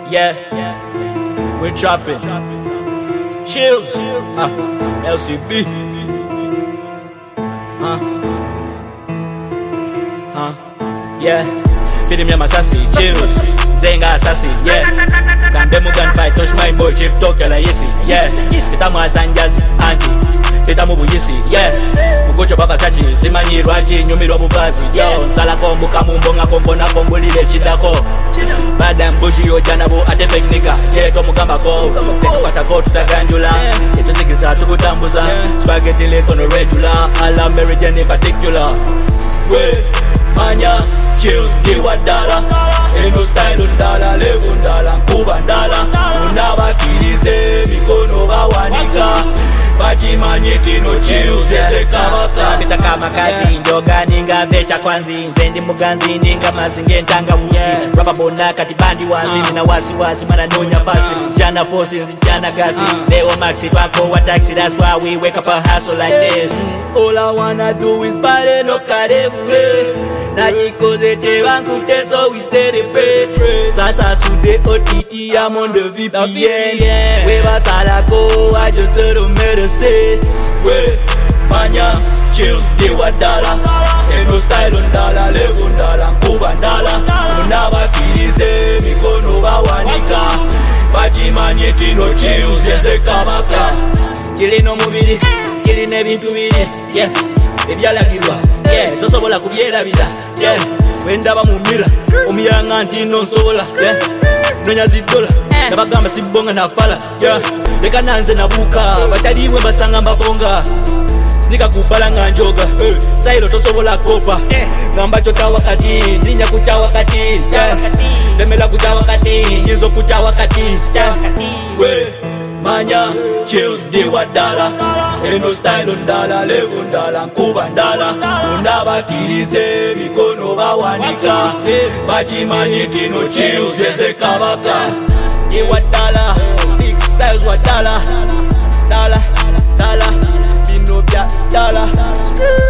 Yeah, we're dropping. Chills, LCB. Yeah. Feeding me my sassy, chills. Zenga sassy, yeah. Kandemu gunfight, touch my boy, chip talk, yala yesi, yeah. Titamu asanjazi, anti. Titamu buyisi, yeah. Mugocho baba kaji, simani rwaji, nyumiro buvazi, yo. Sala kombu kamumbonga kombo na kombo lile chidako. Bada mbushi yo janabu ate fake nigga, yeah. Tomu gamba ko, teku patako tutaganjula. Yetu sikiza tukutambuza, spaghetti leko no regular. Ala meridian in particular. We, manya, chills, diwa dala. Eno style undala, levu undala, kuba ndala. Unabakirize, mikono bawanika. Baji manyiti no chills, yeze kabaka. Pita kama kazi, njoga ninga vecha kwanzi. Nzendi muganzi, ninga mazinge ntanga uzi. Rapa bona katibandi wazi, nina wasi wasi, mana nonya fasi. Jana forces, jana gazi. Leo maxi pako wa taxi, that's why we wake up a hustle like this. All I wanna do is party, no karevule. Najikoze te vankute, so we stay the free. Sasa sude OTT, I'm on the VPN. We basalako, I just don't matter say. We, manya, chills, diwa dala. Eno style undala, levu undala, kuba ndala. Unabakirize, mikono bawanika. Baji manyeti no chills, yeze kabaka. Kili no mubiri, kili ne bintu biri, yeah. Ebyalagirwa, yeah, tosobola kubyerabira, yeah. Wendaba mu mirror, omuyanga nti no nsobola, yeah. Nonya zidola, nabagamba sibonga nafala, yeah. Leka nanze nabuka, bataliwe basanga mbabonga. Snika kupala nga njoga, style tosobola kopa. Ngamba chota wakati, ninya kucha wakati, yeah. Lemela kucha wakati, nyizo kucha wakati, yeah. We, manya, chills, diwa dala. Eno style undala, levu undala, kuba ndala. Unabakirize, mikono bawanika. Baji manyiti no chills, yeze kabaka. Diwa dala, big styles wa dala. Dala, dala, binobya dala.